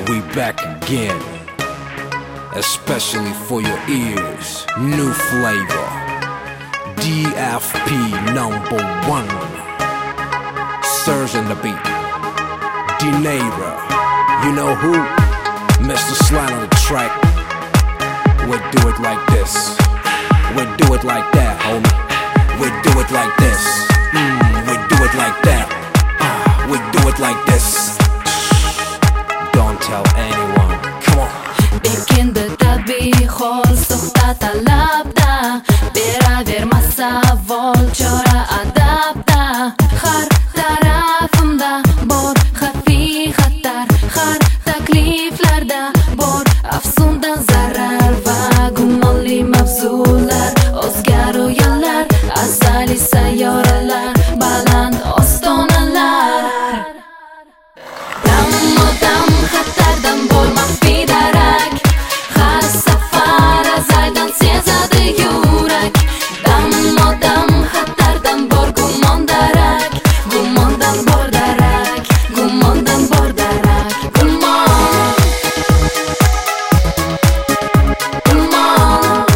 We back again, especially for your ears. New flavor, DFP #1. Surge in the beat, D-Neighbor, you know who? Mr. Slide on the track. We do it like this, we do it like that, homie. We do it like this, we do it like that, we do it like this. Don't tell anyone, come on. Bekindi tabiiy hol suhbat talabda, beraverma savol chora adabda. Har tarafimda bor xafiy xatar, har takliflarda bor afsundan zarar va gumonli mavzular. O'zgaru yillar, azaliy sayyoralar, baland ostonalar. Dam xatardan bo'lma bedarak, har safar azaldan sezadi yurak. Dam xatardan bor gumon darak, gumondan bor darak, gumondan bor darak. Gumon, gumon.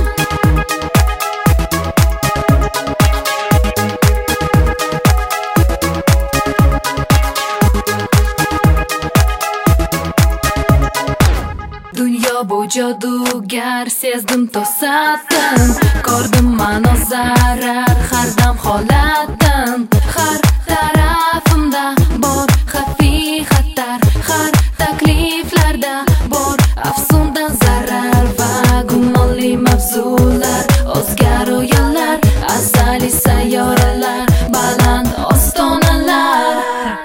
Dunyo bu jodugar, sezdim to'satdan, ko'rdim ma'no zarar, har dam holatim. Har tarafimda bor xafiy xatar, har takliflarda bor afsundan zarar va gumonli mavzular. O'zgaru yillar, azaliy sayyoralar, baland ostonalar.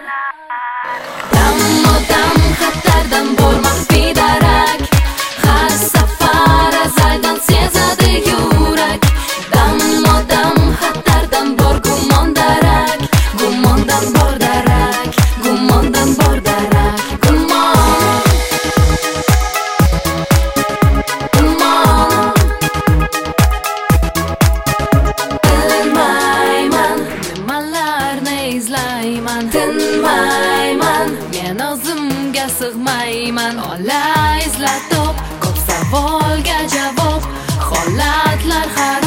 Dam xatardan bo'lma bedarak, har safar azaldan sezadi yurak. Dam xatardan bor gumon darak, gumondan bor darak, gumondan bor darak. Gumon, gumon. Bilmayman nimalarni izlayman, tinmayman, men o'zimga sig'mayman. Ola izla top, ko'p savolga javob, holatlar xarob.